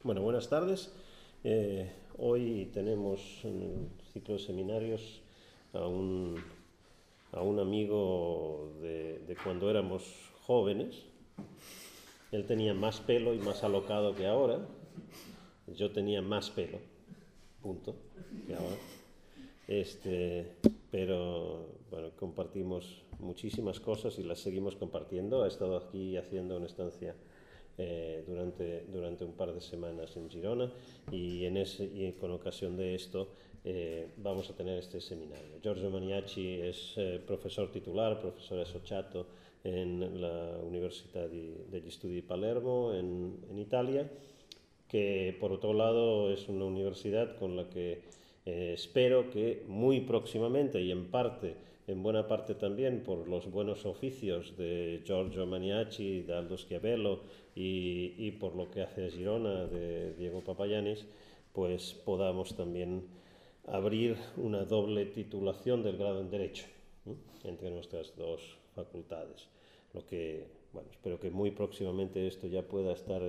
Bueno, buenas tardes. Hoy tenemos en el ciclo de seminarios a un amigo de cuando éramos jóvenes. Él tenía más pelo y más alocado que ahora. Yo tenía más pelo, punto, que ahora. Pero bueno, compartimos muchísimas cosas y las seguimos compartiendo. Ha estado aquí haciendo una estancia durante un par de semanas en Girona y con ocasión de esto vamos a tener este seminario. Giorgio Maniaci es profesor titular, profesor associato en la Università degli Studi di Palermo en Italia, que por otro lado es una universidad con la que espero que muy próximamente y en buena parte también por los buenos oficios de Giorgio Maniaci, de Aldo Schiavello y por lo que hace a Girona de Diego Papagiannis, pues podamos también abrir una doble titulación del grado en Derecho, ¿no?, entre nuestras dos facultades. Lo que, bueno, espero que muy próximamente esto ya pueda estar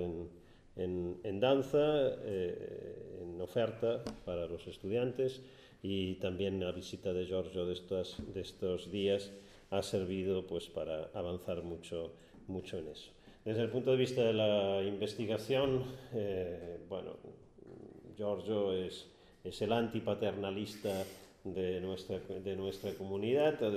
en danza, en oferta para los estudiantes, y también la visita de Giorgio de estos días ha servido pues para avanzar mucho en eso. Desde el punto de vista de la investigación, bueno, Giorgio es el antipaternalista de nuestra comunidad. Ha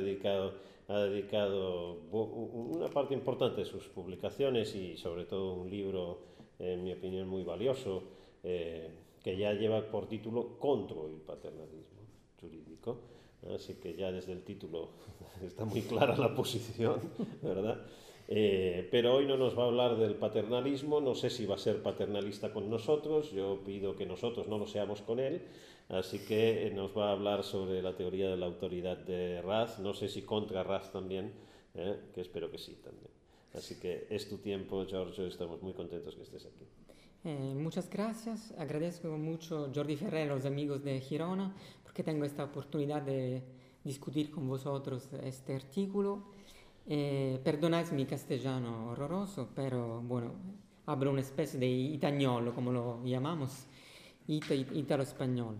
dedicado una parte importante de sus publicaciones y sobre todo un libro, en mi opinión, muy valioso, que ya lleva por título Contra el paternalismo jurídico. Así que ya desde el título está muy clara la posición, ¿verdad? Pero hoy no nos va a hablar del paternalismo. No sé si va a ser paternalista con nosotros. Yo pido que nosotros no lo seamos con él. Así que nos va a hablar sobre la teoría de la autoridad de Raz. No sé si contra Raz también, que espero que sí también. Así que es tu tiempo, Giorgio. Estamos muy contentos que estés aquí. Muchas gracias. Agradezco mucho a Jordi Ferrer, a los amigos de Girona, porque tengo esta oportunidad de discutir con vosotros este artículo. Perdonad mi castellano horroroso, pero bueno, hablo una especie de itañolo, como lo llamamos, italo-español.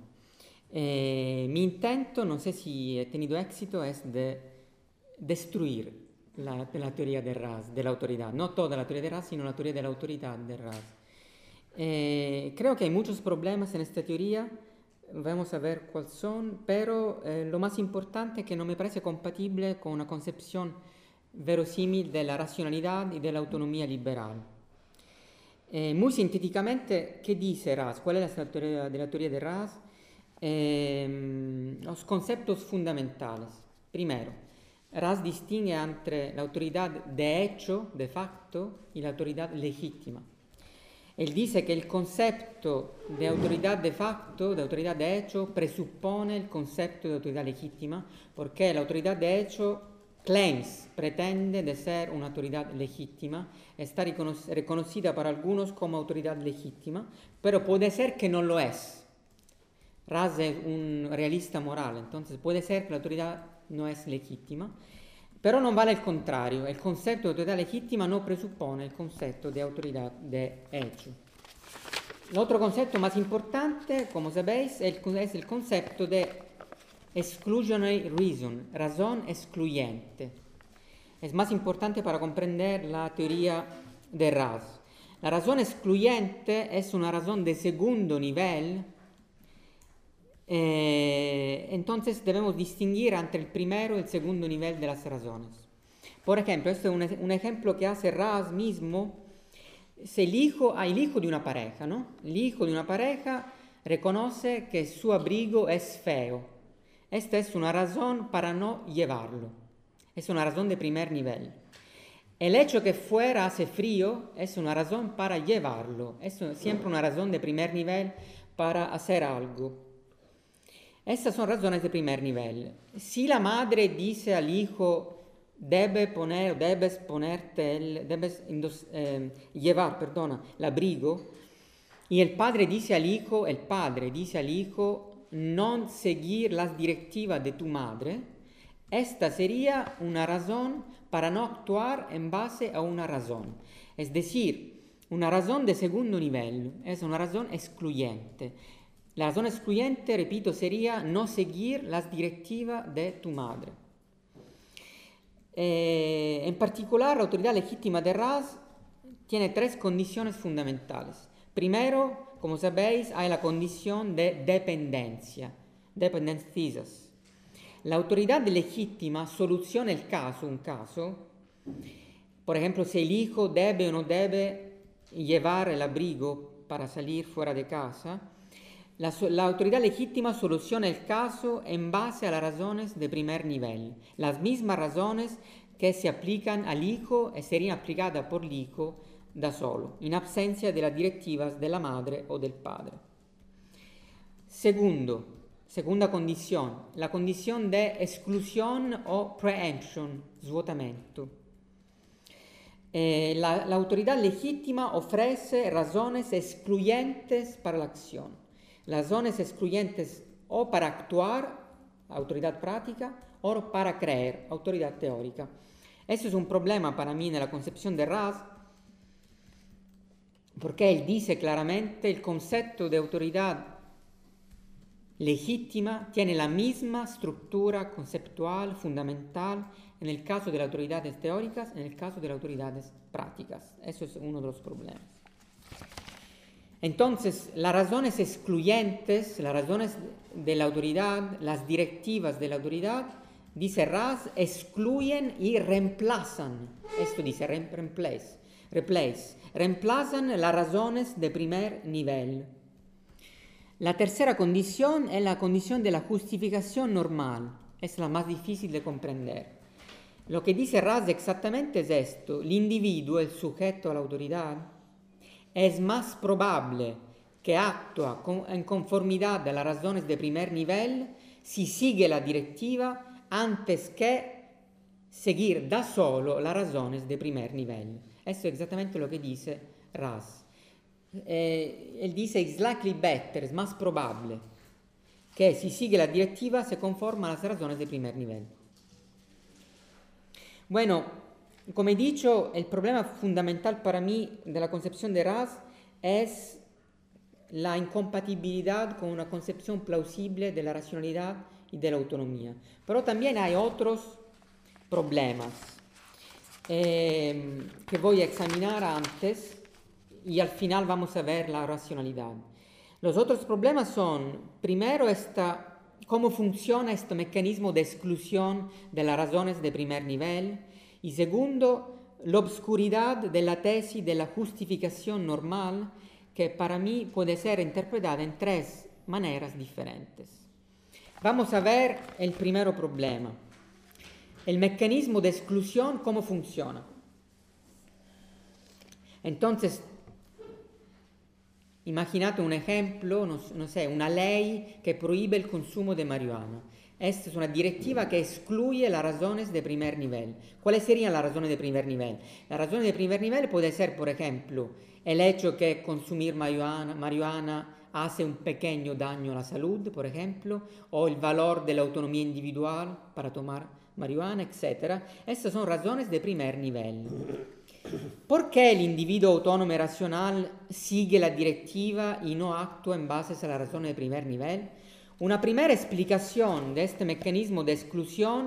Mi intento, no sé si he tenido éxito, es de destruir la teoría de Raz, de la autoridad. No toda la teoría de Raz, sino la teoría de la autoridad de Raz. Creo que hay muchos problemas en esta teoría, vamos a ver cuáles son, pero lo más importante es que no me parece compatible con una concepción verosímil de la racionalidad y de la autonomía liberal. Muy sintéticamente, ¿qué dice Raz? ¿Cuál es la teoría de la teoría de Raz? Los conceptos fundamentales. Primero, Raz distingue entre la autoridad de hecho, de facto, y la autoridad legítima. Él dice que el concepto de autoridad de facto, de autoridad de hecho, presupone el concepto de autoridad legítima, porque la autoridad de hecho pretende de ser una autoridad legítima, está reconocida para algunos como autoridad legítima, pero puede ser que no lo es. Raz es un realista moral, entonces puede ser que la autoridad no es legítima, pero no vale el contrario. El concepto de autoridad legítima no presupone el concepto de autoridad de hecho. El otro concepto más importante, como sabéis, es el concepto de exclusionary reason, razón excluyente. Es más importante para comprender la teoría de Raz. La razón excluyente es una razón de segundo nivel. Entonces debemos distinguir entre el primero y el segundo nivel de las razones. Por ejemplo, este es un ejemplo que hace Raz mismo. Se el hijo de una pareja, ¿no? El hijo de una pareja reconoce que su abrigo es feo. Esta es una razón para no llevarlo. Es una razón de primer nivel. El hecho que fuera hace frío es una razón para llevarlo. Es siempre una razón de primer nivel para hacer algo. Estas son razones de primer nivel. Si la madre dice al hijo, debes llevar el abrigo, y el padre dice al hijo, no seguir las directivas de tu madre, esta sería una razón para no actuar en base a una razón. Es decir, una razón de segundo nivel, es una razón excluyente. La razón excluyente, repito, sería no seguir las directivas de tu madre. En particular, la autoridad legítima de Raz tiene tres condiciones fundamentales. Primero, como sabéis, hay la condición de dependencia, dependencias. La autoridad legítima soluciona un caso, por ejemplo, si el hijo debe o no debe llevar el abrigo para salir fuera de casa. La autoridad legítima soluciona el caso en base a las razones de primer nivel, las mismas razones que se aplican al hijo y serían aplicadas por el hijo da solo, en ausencia de las directivas de la madre o del padre. Segunda condición, la condición de exclusión o preemption, svuotamento. La autoridad legítima ofrece razones excluyentes para la acción. Razones excluyentes o para actuar, autoridad práctica, o para creer, autoridad teórica. Eso es un problema para mí en la concepción de Raz, porque él dice claramente el concepto de autoridad legítima tiene la misma estructura conceptual fundamental en el caso de las autoridades teóricas, en el caso de las autoridades prácticas. Eso es uno de los problemas. Entonces, las razones excluyentes, las razones de la autoridad, las directivas de la autoridad, dice Raz, excluyen y reemplazan. Esto dice reemplazan las razones de primer nivel. La tercera condición es la condición de la justificación normal. Es la más difícil de comprender. Lo que dice Raz exactamente es esto. El individuo, el sujeto a la autoridad, es más probable que actúa en conformidad a las razones de primer nivel si sigue la directiva antes que seguir da solo las razones de primer nivel. Esto es exactamente lo que dice Raz. Él dice it's likely better, es más probable que si sigue la directiva se conforma a las razones de primer nivel. Bueno, como he dicho, el problema fundamental para mí de la concepción de Raz es la incompatibilidad con una concepción plausible de la racionalidad y de la autonomía. Pero también hay otros problemas que voy a examinar antes y al final vamos a ver la racionalidad. Los otros problemas son, primero, cómo funciona este mecanismo de exclusión de las razones de primer nivel, y segundo, la obscuridad de la tesis de la justificación normal, que para mí puede ser interpretada en tres maneras diferentes. Vamos a ver el primer problema. El mecanismo de exclusión, ¿cómo funciona? Entonces, imaginate un ejemplo, no sé, una ley que prohíbe el consumo de marihuana. Esta es una directiva que excluye las razones de primer nivel. ¿Cuáles serían las razones de primer nivel? La razón de primer nivel puede ser, por ejemplo, el hecho que consumir marihuana hace un pequeño daño a la salud, por ejemplo, o el valor de la autonomía individual para tomar marihuana, etc. Estas son razones de primer nivel. ¿Por qué el individuo autónomo y racional sigue la directiva y no actúa en base a la razón de primer nivel? Una primera explicación de este mecanismo de exclusión,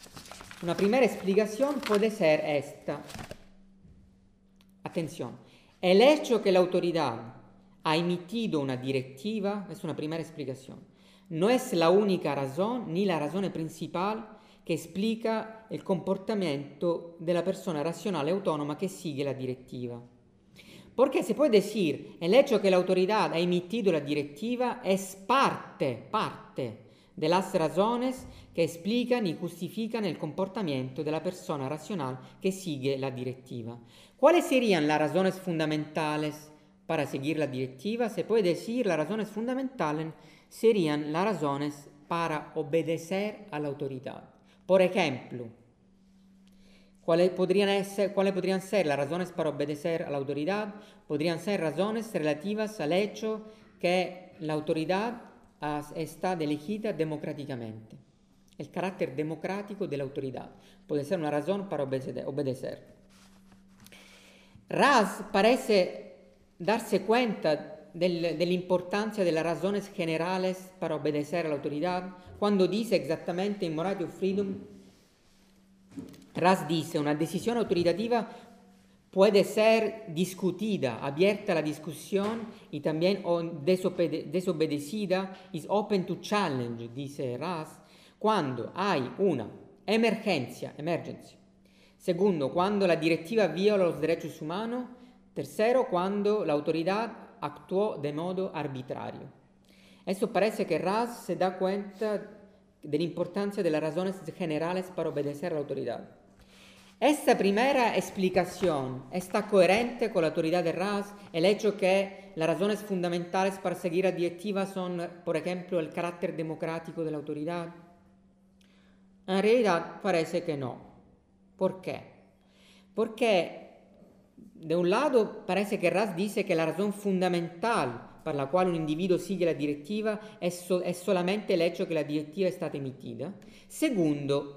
puede ser esta. Atención, el hecho que la autoridad ha emitido una directiva es una primera explicación. No es la única razón ni la razón principal que explica el comportamiento de la persona racional y autónoma que sigue la directiva. Porque se puede decir, el hecho que la autoridad ha emitido la directiva es parte de las razones que explican y justifican el comportamiento de la persona racional que sigue la directiva. ¿Cuáles serían las razones fundamentales para seguir la directiva? Se puede decir, las razones fundamentales serían las razones para obedecer a la autoridad. Por ejemplo, ¿cuáles podrían ser las razones para obedecer a la autoridad? Podrían ser razones relativas al hecho que la autoridad está elegida democráticamente. El carácter democrático de la autoridad puede ser una razón para obedecer. Raz parece darse cuenta de la importancia de las razones generales para obedecer a la autoridad, cuando dice exactamente en Morality of Freedom, Ras dice, una decisión autoritativa puede ser discutida, abierta a la discusión y también desobedecida, is open to challenge, dice Ras, cuando hay una emergencia. Segundo, cuando la directiva viola los derechos humanos. Tercero, cuando la autoridad actuó de modo arbitrario. Eso parece que Ras se da cuenta de la importancia de las razones generales para obedecer a la autoridad. Esta primera explicación está coherente con la autoridad de Ras, el hecho que las razones fundamentales para seguir la directiva son, por ejemplo, el carácter democrático de la autoridad. En realidad parece que no. ¿Por qué? Porque de un lado parece que Ras dice que la razón fundamental per la quale un individuo sigue la directiva è solamente el hecho que la directiva è stata emitida. Segundo,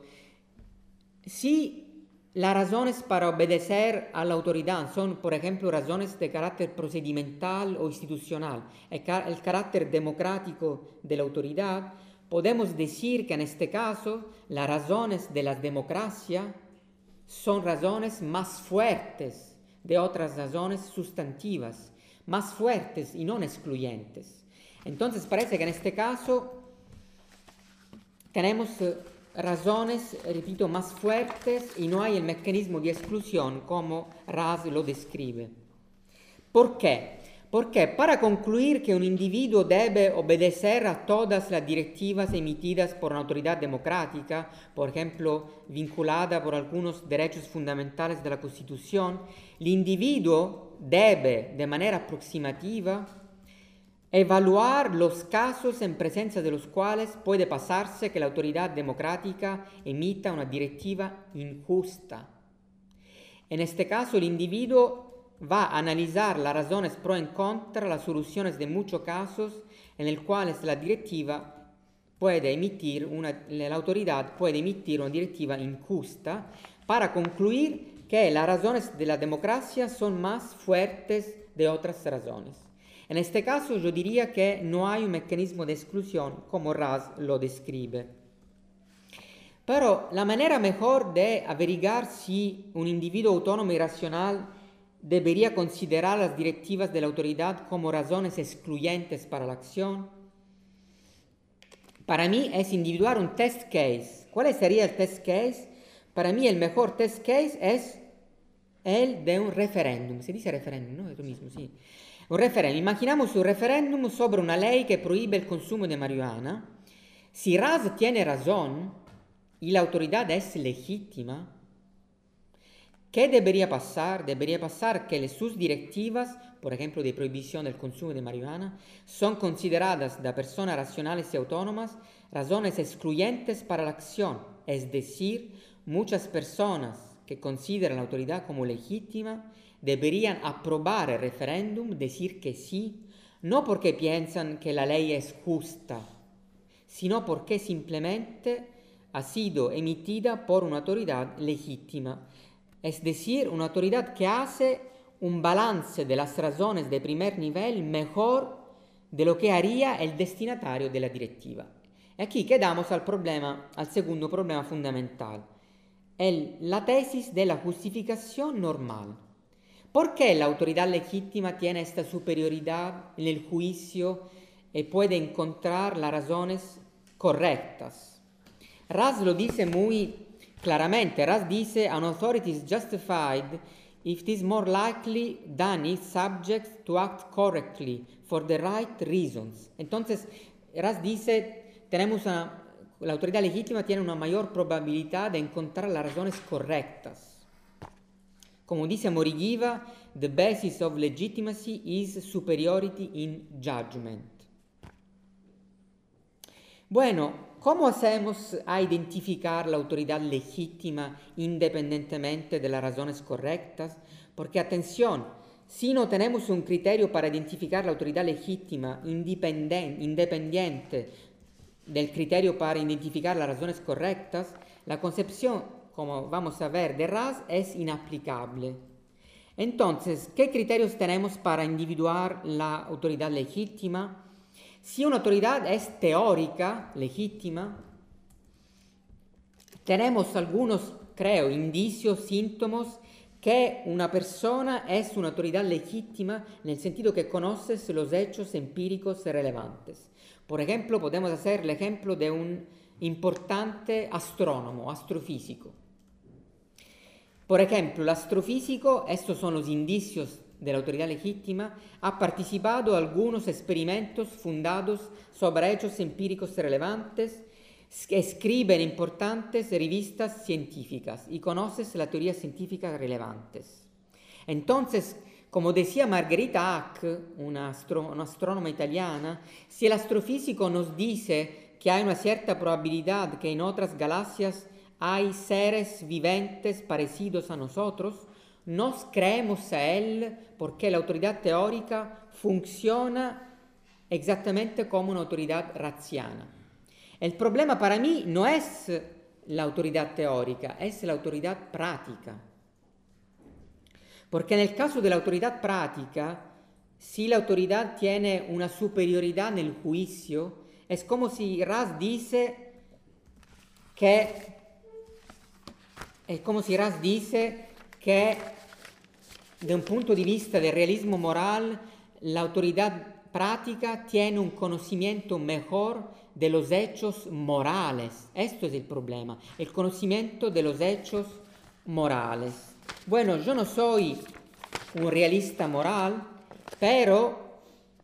si las razones para obedecer a la autoridad son, por ejemplo, razones de carácter procedimental o institucional, el carácter democrático de la autoridad, podemos decir que en este caso las razones de la democracia son razones más fuertes de otras razones sustantivas, más fuertes y no excluyentes. Entonces parece que en este caso tenemos razones, repito, más fuertes y no hay el mecanismo de exclusión como Ras lo describe. ¿Por qué? Porque para concluir que un individuo debe obedecer a todas las directivas emitidas por una autoridad democrática, por ejemplo, vinculada por algunos derechos fundamentales de la Constitución, el individuo debe, de manera aproximativa, evaluar los casos en presencia de los cuales puede pasarse que la autoridad democrática emita una directiva injusta. En este caso, el individuo va a analizar las razones pro y contra las soluciones de muchos casos en los cuales la autoridad puede emitir una directiva injusta para concluir que las razones de la democracia son más fuertes de otras razones. En este caso yo diría que no hay un mecanismo de exclusión como Ras lo describe. Pero la manera mejor de averiguar si un individuo autónomo y racional debería considerar las directivas de la autoridad como razones excluyentes para la acción, para mí es individuar un test case. ¿Cuál sería el test case? Para mí el mejor test case es el de un referéndum. Se dice referéndum, ¿no? Es lo mismo, sí. Un referéndum. Imaginamos un referéndum sobre una ley que prohíbe el consumo de marihuana. Si Ras tiene razón y la autoridad es legítima, ¿qué debería pasar? Debería pasar que sus directivas, por ejemplo, de prohibición del consumo de marihuana, son consideradas de personas racionales y autónomas razones excluyentes para la acción. Es decir, muchas personas que consideran la autoridad como legítima deberían aprobar el referéndum, decir que sí, no porque piensan que la ley es justa, sino porque simplemente ha sido emitida por una autoridad legítima. Es decir, una autoridad que hace un balance de las razones de primer nivel mejor de lo que haría el destinatario de la directiva. Y aquí quedamos al segundo problema fundamental, la tesis de la justificación normal. ¿Por qué la autoridad legítima tiene esta superioridad en el juicio y puede encontrar las razones correctas? Ras lo dice muy claramente. Ras dice, an authority is justified if it is more likely than its subjects to act correctly for the right reasons. Entonces, Ras dice, la autoridad legítima tiene una mayor probabilidad de encontrar las razones correctas. Como dice Morigiva, the basis of legitimacy is superiority in judgment. Bueno, ¿cómo hacemos a identificar la autoridad legítima independientemente de las razones correctas? Porque, atención, si no tenemos un criterio para identificar la autoridad legítima independiente del criterio para identificar las razones correctas, la concepción, como vamos a ver, de Ras es inaplicable. Entonces, ¿qué criterios tenemos para individuar la autoridad legítima? Si una autoridad es teórica, legítima, tenemos algunos, creo, indicios, síntomas que una persona es una autoridad legítima en el sentido que conoces los hechos empíricos relevantes. Por ejemplo, podemos hacer el ejemplo de un importante astrónomo, astrofísico. Por ejemplo, el astrofísico, estos son los indicios de la autoridad legítima, ha participado en algunos experimentos fundados sobre hechos empíricos relevantes, escribe en importantes revistas científicas y conoces las teorías científicas relevantes. Entonces, como decía Margherita Hack, una astrónoma italiana, si el astrofísico nos dice que hay una cierta probabilidad que en otras galaxias hay seres viventes parecidos a nosotros, nos creemos a él porque la autoridad teórica funciona exactamente como una autoridad razziana. El problema para mí no es la autoridad teórica, es la autoridad práctica. Porque en el caso de la autoridad práctica, si la autoridad tiene una superioridad en el juicio, es como si Raz dice que de un punto de vista del realismo moral, la autoridad práctica tiene un conocimiento mejor de los hechos morales. Esto es el problema, el conocimiento de los hechos morales. Bueno, yo no soy un realista moral, pero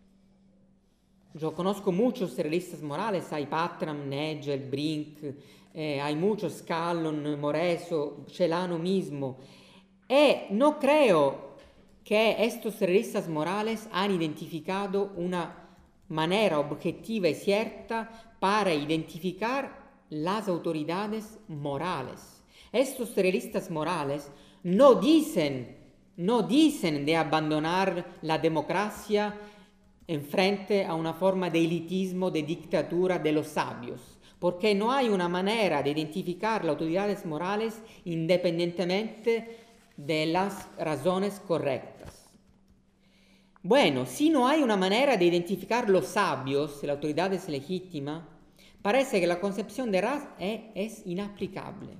yo conozco muchos realistas morales, hay Patram, Nagel, Brink, hay muchos, Scallon, Moreso, Celano mismo, y no creo que estos realistas morales han identificado una manera objetiva y cierta para identificar las autoridades morales. Estos realistas morales no dicen de abandonar la democracia en frente a una forma de elitismo, de dictadura de los sabios, porque no hay una manera de identificar las autoridades morales independientemente de las razones correctas. Bueno, si no hay una manera de identificar los sabios, las autoridades legítimas, parece que la concepción de Raz es inaplicable.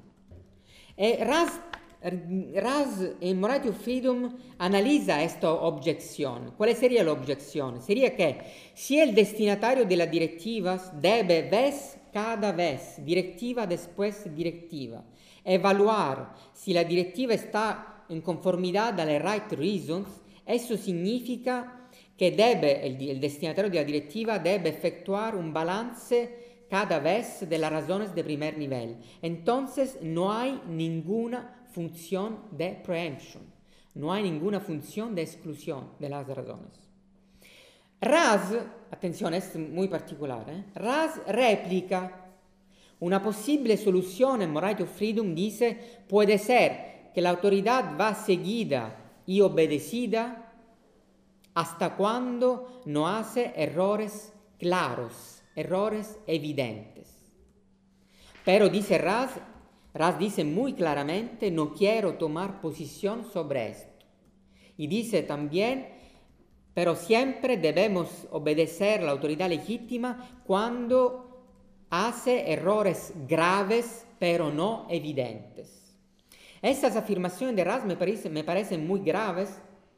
Raz en Morality of Freedom analiza esta objeción. ¿Cuál sería la objeción? Sería que si el destinatario de las directivas debe cada vez, directiva después directiva, evaluar si la directiva está en conformidad a las right reasons, eso significa que el destinatario de la directiva debe efectuar un balance cada vez de las razones de primer nivel. Entonces no hay ninguna función de preemption, no hay ninguna función de exclusión de las razones. Raz, atención, es muy particular, Raz replica una posible solución en Morality of Freedom, dice, puede ser que la autoridad va seguida y obedecida hasta cuando no hace errores claros, errores evidentes. Pero dice Raz dice muy claramente, no quiero tomar posición sobre esto. Y dice también, pero siempre debemos obedecer a la autoridad legítima cuando hace errores graves, pero no evidentes. Estas afirmaciones de Raz me parecen muy graves,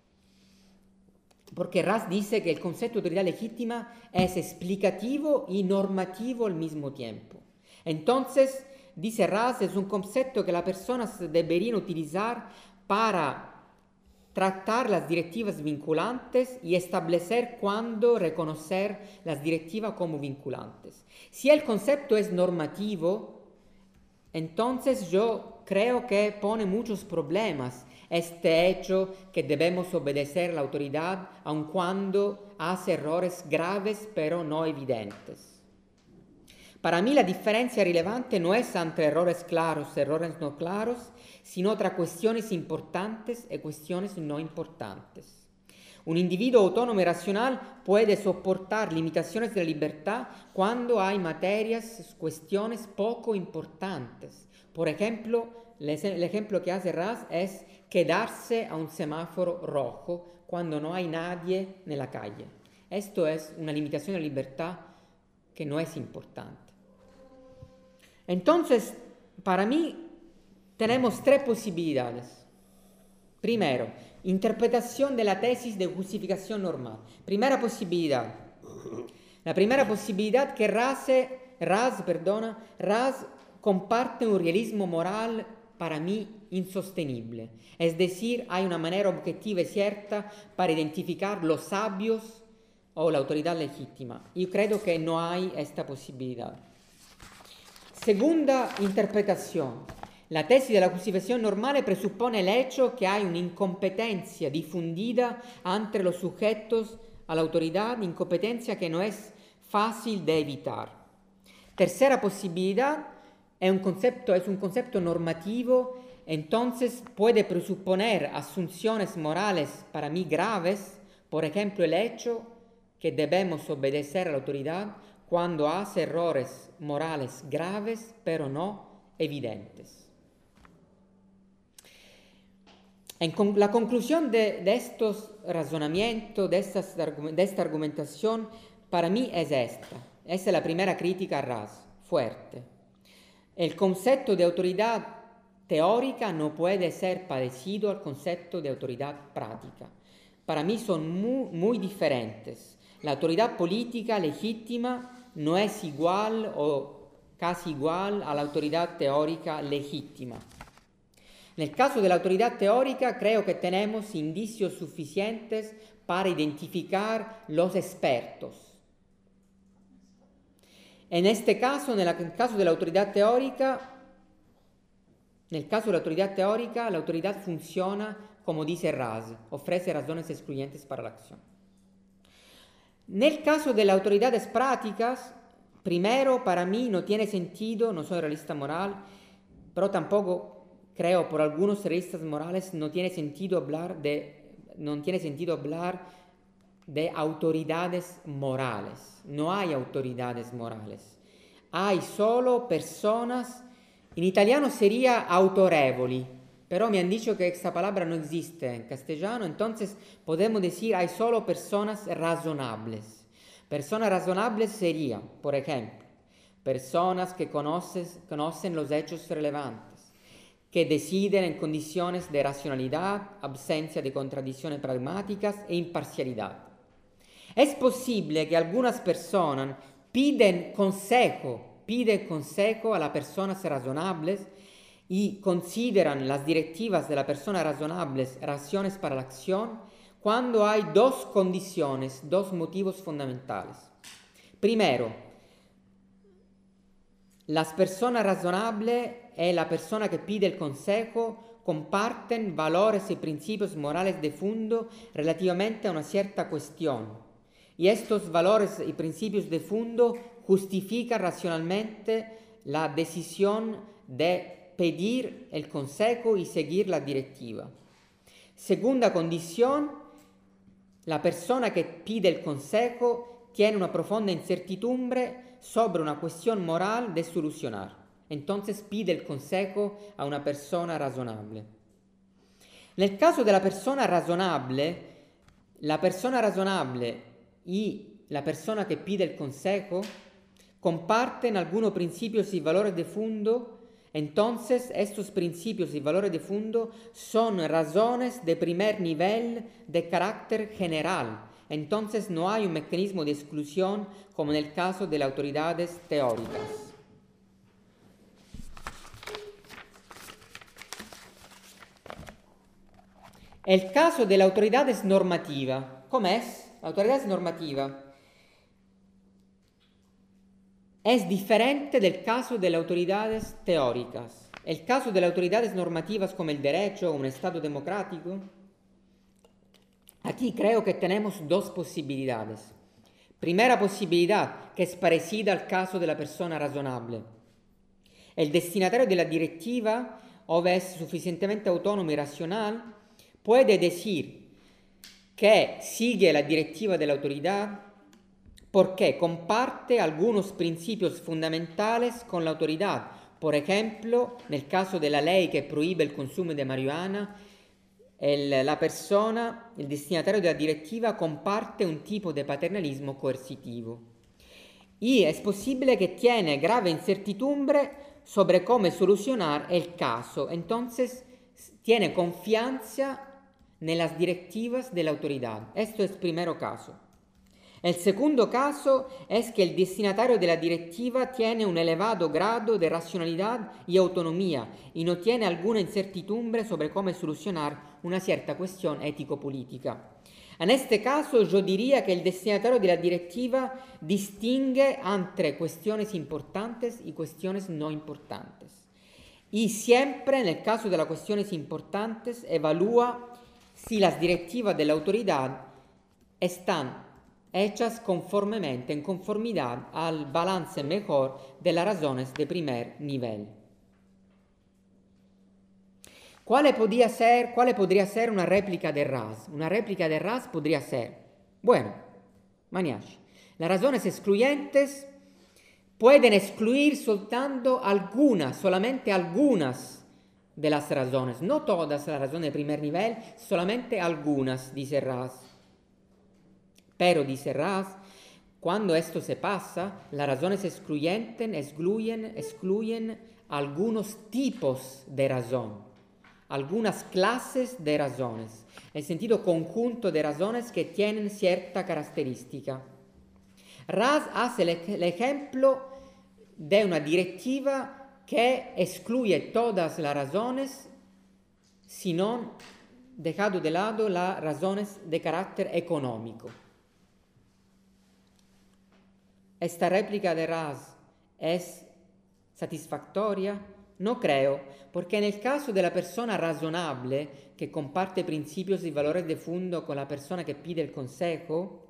porque Raz dice que el concepto de autoridad legítima es explicativo y normativo al mismo tiempo. Entonces, dice Raz, es un concepto que las personas deberían utilizar para tratar las directivas vinculantes y establecer cuándo reconocer las directivas como vinculantes. Si el concepto es normativo, entonces yo creo que pone muchos problemas este hecho que debemos obedecer a la autoridad aun cuando hace errores graves pero no evidentes. Para mí la diferencia relevante no es entre errores claros y errores no claros, sino entre cuestiones importantes y cuestiones no importantes. Un individuo autónomo y racional puede soportar limitaciones de la libertad cuando hay materias, cuestiones poco importantes. Por ejemplo, el ejemplo que hace Raz es quedarse a un semáforo rojo cuando no hay nadie en la calle. Esto es una limitación de libertad que no es importante. Entonces, para mí, tenemos tres posibilidades. Primero, interpretación de la tesis de justificación normal. Primera posibilidad. La primera posibilidad que Raz comparte un realismo moral para mí insostenible. Es decir, hay una manera objetiva y cierta para identificar los sabios o la autoridad legítima. Yo creo que no hay esta posibilidad. Segunda interpretación. La tesis de la justificación normal presupone el hecho que hay una incompetencia difundida entre los sujetos a la autoridad, incompetencia que no es fácil de evitar. Tercera posibilidad es un concepto normativo, entonces puede presuponer asunciones morales para mí graves, por ejemplo el hecho que debemos obedecer a la autoridad cuando hace errores morales graves pero no evidentes. La conclusión de estos razonamientos, de esta argumentación, para mí es esta. Esta es la primera crítica a Raz, fuerte. El concepto de autoridad teórica no puede ser parecido al concepto de autoridad práctica. Para mí son muy diferentes. La autoridad política legítima no es igual o casi igual a la autoridad teórica legítima. En el caso de la autoridad teórica, creo que tenemos indicios suficientes para identificar los expertos. En este caso, en el caso de la autoridad teórica, la autoridad funciona como dice Raz, ofrece razones excluyentes para la acción. En el caso de las autoridades prácticas, primero, para mí no tiene sentido, no soy realista moral, pero tampoco creo por algunos realistas morales no tiene sentido hablar de autoridades morales. No hay autoridades morales. Hay solo personas, en italiano sería autorevoli, pero me han dicho que esta palabra no existe en castellano, entonces podemos decir hay solo personas razonables. Personas razonables serían, por ejemplo, personas que conocen los hechos relevantes, que deciden en condiciones de racionalidad, ausencia de contradicciones pragmáticas e imparcialidad. Es posible que algunas personas piden consejo a las personas razonables y consideran las directivas de las personas razonables razones para la acción cuando hay dos condiciones, dos motivos fundamentales. Primero, las personas razonables y la persona que pide el consejo comparten valores y principios morales de fondo relativamente a una cierta cuestión. Y estos valores y principios de fondo justifican racionalmente la decisión de pedir el consejo y seguir la directiva. Segunda condición, la persona que pide el consejo tiene una profunda incertidumbre sobre una cuestión moral de solucionar. Entonces pide el consejo a una persona razonable. En el caso de la persona razonable y la persona que pide el consejo comparten algunos principios y valores de fondo. Entonces estos principios y valores de fondo son razones de primer nivel de carácter general. Entonces no hay un mecanismo de exclusión como en el caso de las autoridades teóricas. El caso de la autoridad es normativa. ¿Cómo es? La autoridad es normativa. Es diferente del caso de las autoridades teóricas. El caso de las autoridades normativas como el derecho o un Estado democrático, aquí creo que tenemos dos posibilidades. Primera posibilidad, que es parecida al caso de la persona razonable. El destinatario de la directiva, o es suficientemente autónomo y racional, puede decir que sigue la directiva de la autoridad porque comparte algunos principios fundamentales con la autoridad, Por ejemplo, nel caso della ley che proíbe il consumo di marijuana, la persona, il destinatario della direttiva, comparte un tipo di paternalismo coercitivo. Y es posible que tiene grave incertidumbre sobre cómo solucionar el caso. Entonces, tiene confianza en las directivas de la autoridad. Esto es el primer caso. El segundo caso es que el destinatario de la directiva tiene un elevado grado de racionalidad y autonomía y no tiene alguna incertidumbre sobre cómo solucionar una cierta cuestión ético-política. En este caso, yo diría que el destinatario de la directiva distingue entre cuestiones importantes y cuestiones no importantes. Y siempre, en el caso de las cuestiones importantes, evalúa si las directivas de la autoridad están hechas conformemente, en conformidad al balance mejor de las razones de primer nivel. ¿Cuál podría ser una réplica de Raz? Una réplica de Raz podría ser, bueno, Maniaci, las razones excluyentes pueden excluir solamente algunas de las razones, no todas las razones de primer nivel, solamente algunas, dice Raz. Pero, dice Raz, cuando esto se pasa, las razones excluyentes excluyen algunos tipos de razón, algunas clases de razones, el sentido conjunto de razones que tienen cierta característica. Raz hace el ejemplo de una directiva que excluye todas las razones, sino dejando de lado las razones de carácter económico. ¿Esta réplica de Raz es satisfactoria? No creo, porque en el caso de la persona razonable que comparte principios y valores de fondo con la persona que pide el consejo,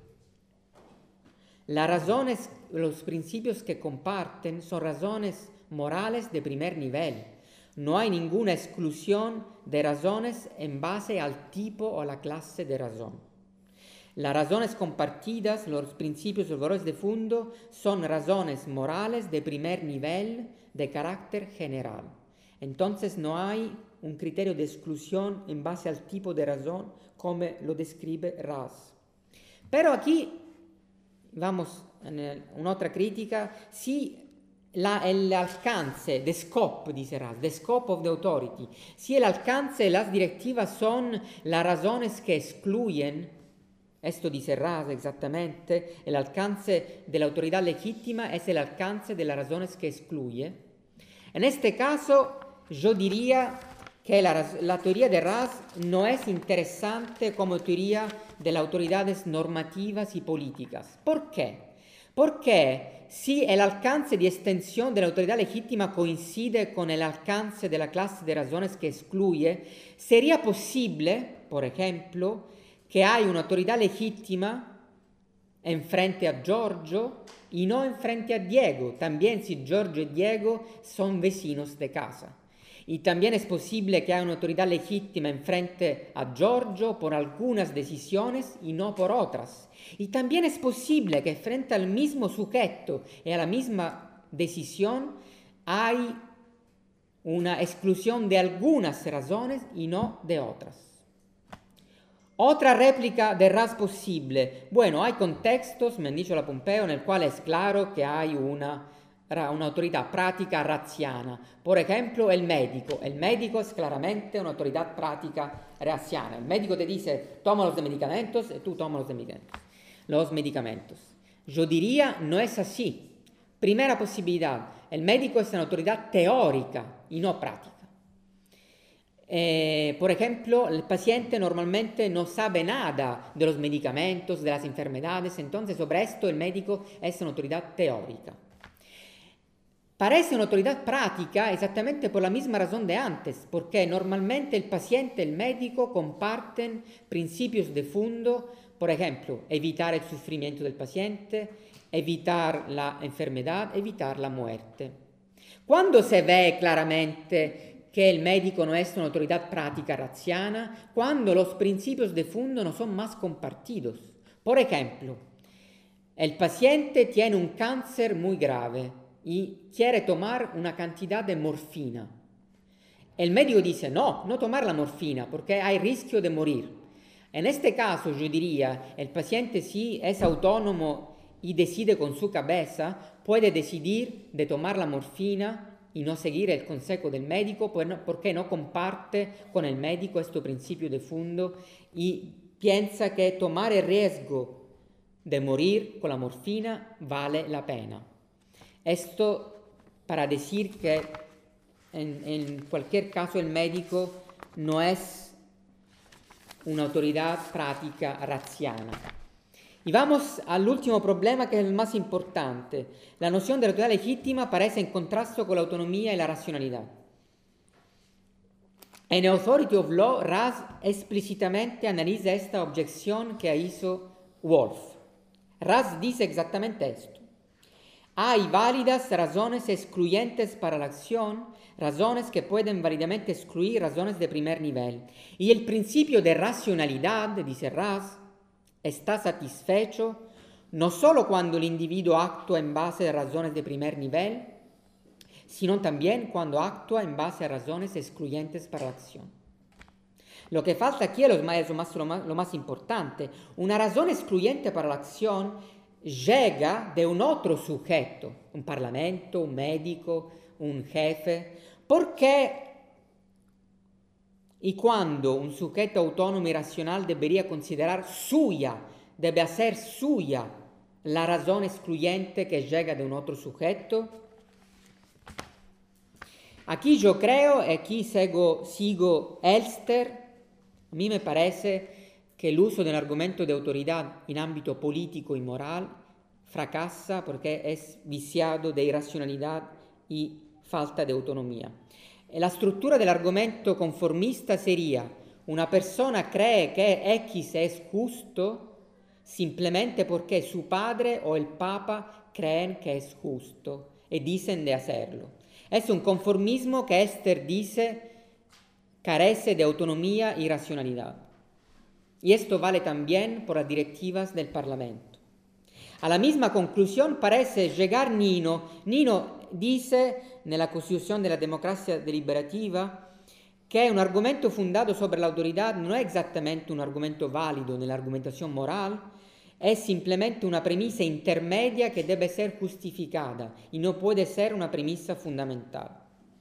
las razones, los principios que comparten son razones morales de primer nivel. No hay ninguna exclusión de razones en base al tipo o a la clase de razón. Las razones compartidas, los principios y los valores de fondo son razones morales de primer nivel de carácter general. Entonces no hay un criterio de exclusión en base al tipo de razón como lo describe Raz. Pero aquí, vamos en una otra crítica, si el alcance, the scope, dice Raz, the scope of the authority, si el alcance de las directivas son las razones que excluyen, esto dice Raz exactamente, el alcance de la autoridad legítima es el alcance de las razones que excluye. En este caso, yo diría que la teoría de Raz no es interesante como teoría de las autoridades normativas y políticas. ¿Por qué? Porque si el alcance de extensión de la autoridad legítima coincide con el alcance de la clase de razones que excluye, sería posible, por ejemplo, que hay una autoridad legítima en frente a Giorgio y no en frente a Diego, también si Giorgio y Diego son vecinos de casa. Y también es posible que haya una autoridad legítima en frente a Giorgio por algunas decisiones y no por otras. Y también es posible que frente al mismo sujeto y a la misma decisión hay una exclusión de algunas razones y no de otras. Otra réplica de Raz posible. Bueno, hay contextos, me han dicho la Pompeo, en el cual es claro que hay una autoridad práctica razziana. Por ejemplo, el médico. El médico es claramente una autoridad práctica razziana. El médico te dice, toma los medicamentos y tú tomas los medicamentos. Yo diría, no es así. Primera posibilidad, el médico es una autoridad teórica y no práctica. Por ejemplo, el paciente normalmente no sabe nada de los medicamentos, de las enfermedades, entonces sobre esto el médico es una autoridad teórica. Parece una autoridad práctica exactamente por la misma razón de antes, porque normalmente el paciente y el médico comparten principios de fondo, por ejemplo, evitar el sufrimiento del paciente, evitar la enfermedad, evitar la muerte. Cuando se ve claramente que el médico no es una autoridad práctica razziana, cuando los principios de fondo no son más compartidos. Por ejemplo, el paciente tiene un cáncer muy grave y quiere tomar una cantidad de morfina. El médico dice, no tomar la morfina porque hay riesgo de morir. En este caso, yo diría, el paciente si es autónomo y decide con su cabeza, puede decidir de tomar la morfina y no seguir el consejo del médico porque no comparte con el médico este principio de fondo y piensa que tomar el riesgo de morir con la morfina vale la pena. Esto para decir que en cualquier caso el médico no es una autoridad práctica raziana. Y vamos al último problema, que es el más importante. La noción de autoridad legítima parece en contrasto con la autonomía y la racionalidad. En Authority of Law, Raz explícitamente analiza esta objeción que hizo Wolf. Raz dice exactamente esto. Hay válidas razones excluyentes para la acción, razones que pueden válidamente excluir razones de primer nivel. Y el principio de racionalidad, dice Raz, está satisfecho no solo cuando el individuo actúa en base a razones de primer nivel, sino también cuando actúa en base a razones excluyentes para la acción. Lo que falta aquí es lo más importante. Una razón excluyente para la acción llega de un otro sujeto, un parlamento, un médico, un jefe. ¿Por qué y cuando un sujeto autónomo y racional debería considerar suya, debe hacer suya la razón excluyente que llega de un otro sujeto? Aquí yo creo, y aquí sigo Elster, a mí me parece que el uso del argumento de autoridad en ámbito político y moral fracasa porque es viciado de irracionalidad y falta de autonomía. La estructura del argumento conformista sería: una persona cree que X es justo simplemente porque su padre o el papa creen que es justo y dicen de hacerlo. Es un conformismo que Elster dice carece de autonomía y racionalidad. Y esto vale también por las directivas del Parlamento. A la misma conclusión parece llegar Nino. Nino dice, nella Costitución de la Democracia Deliberativa, que un argumento fundado sobre la autoridad no es exactamente un argumento válido nell'argumentazione morale, es simplemente una premisa intermedia que debe ser justificada y no puede ser una premisa fundamental.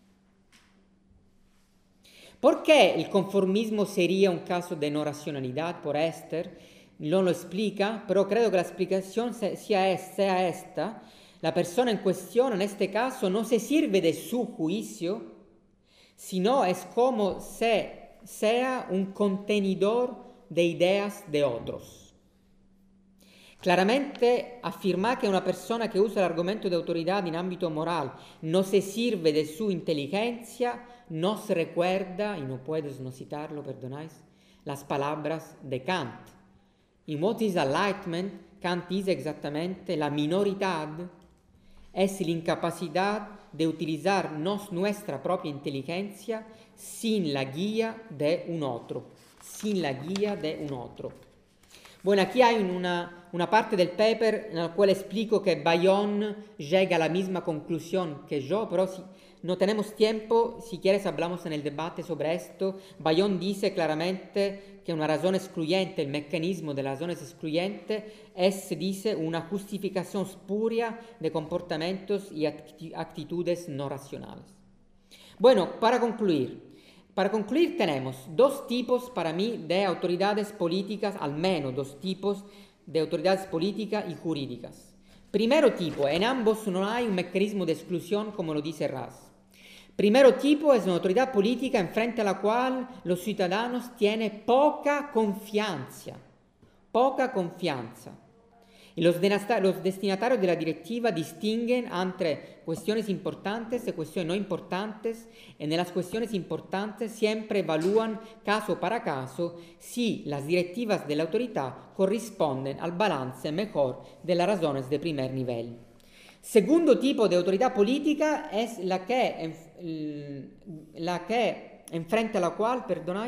¿Por qué el conformismo sería un caso de no racionalidad por Elster? No lo explica, pero creo que la explicación sea esta. La persona en cuestión, en este caso, no se sirve de su juicio, sino es como si sea un contenedor de ideas de otros. Claramente afirmar que una persona que usa el argumento de autoridad en ámbito moral no se sirve de su inteligencia, nos recuerda, y no puedes no citarlo, perdonáis, las palabras de Kant. In What is Enlightenment, Kant dice exactamente: la minoridad es la incapacidad de utilizar nuestra propia inteligencia sin la guía de un otro. Sin la guía de un otro. Bueno, aquí hay una parte del paper en la cual explico que Bayon llega a la misma conclusión que yo, pero si no tenemos tiempo, si quieres hablamos en el debate sobre esto. Bayon dice claramente que una razón excluyente, el mecanismo de las razones excluyentes, dice, una justificación espuria de comportamientos y actitudes no racionales. Bueno, para concluir tenemos dos tipos para mí de autoridades políticas, al menos dos tipos de autoridades políticas y jurídicas. Primero tipo, en ambos no hay un mecanismo de exclusión como lo dice Raz. Primero tipo es una autoridad política en frente a la cual los ciudadanos tienen poca confianza. Y los destinatarios de la directiva distinguen entre cuestiones importantes y cuestiones no importantes, y en las cuestiones importantes siempre evalúan caso para caso si las directivas de la autoridad corresponden al balance mejor de las razones de primer nivel. Segundo tipo de autoridad política es la que enfrente a la cual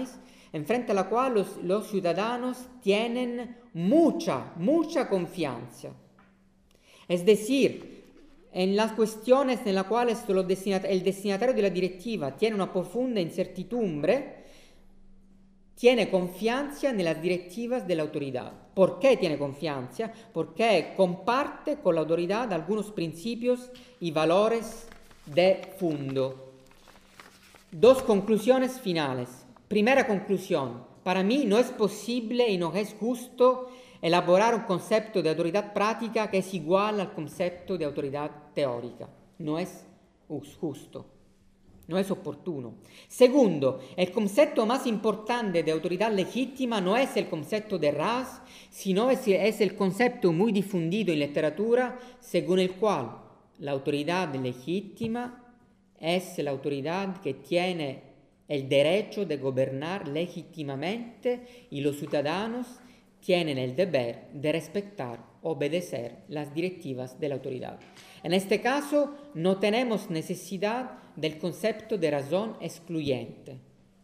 los ciudadanos tienen mucha confianza. Es decir, en las cuestiones en las cuales el destinatario de la directiva tiene una profunda incertidumbre, tiene confianza en las directivas de la autoridad. ¿Por qué tiene confianza? Porque comparte con la autoridad algunos principios y valores de fondo. Dos conclusiones finales. Primera conclusión. Para mí no es posible y no es justo elaborar un concepto de autoridad práctica que es igual al concepto de autoridad teórica. No es justo. No es oportuno. Segundo, el concepto más importante de autoridad legítima no es el concepto de Raz, sino es el concepto muy difundido en literatura, según el cual la autoridad legítima es la autoridad que tiene el derecho de gobernar legítimamente y los ciudadanos tienen el deber de respetar, obedecer las directivas de la autoridad. En este caso, no tenemos necesidad del concepto de razón excluyente.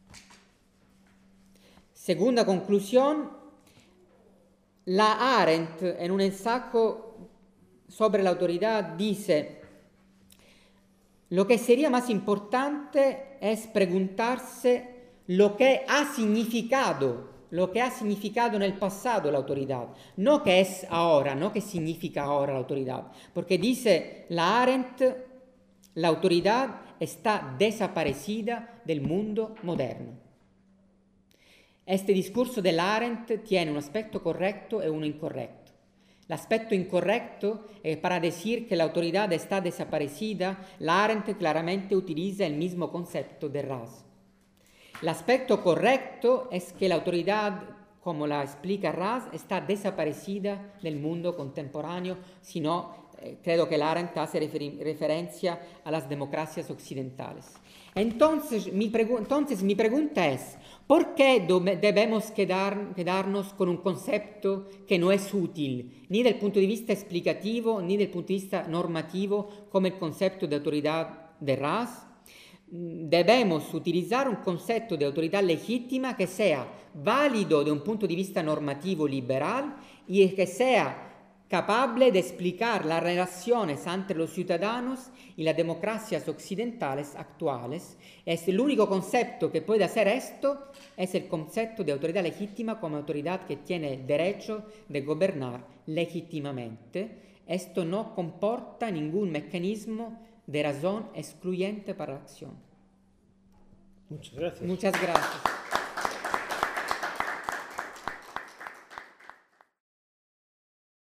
Segunda conclusión, la Arendt en un ensayo sobre la autoridad dice: lo que sería más importante es preguntarse lo que ha significado en el pasado la autoridad, no qué es ahora, no qué significa ahora la autoridad, porque dice la Arendt, la autoridad está desaparecida del mundo moderno. Este discurso de la Arendt tiene un aspecto correcto y uno incorrecto. El aspecto incorrecto es para decir que la autoridad está desaparecida, la Arendt claramente utiliza el mismo concepto de Raz. El aspecto correcto es que la autoridad, como la explica Raz, está desaparecida del mundo contemporáneo, sino creo que la Arendt hace referencia a las democracias occidentales. Entonces mi pregunta es, ¿por qué debemos quedarnos con un concepto que no es útil, ni del punto de vista explicativo, ni del punto de vista normativo, como el concepto de autoridad de Raz? Debemos utilizar un concepto de autoridad legítima que sea válido de un punto de vista normativo liberal y que sea capaz de explicar las relaciones entre los ciudadanos y las democracias occidentales actuales. El único concepto que puede hacer esto es el concepto de autoridad legítima como autoridad que tiene el derecho de gobernar legítimamente. Esto no comporta ningún mecanismo de razón excluyente para la acción. Muchas gracias. Muchas gracias.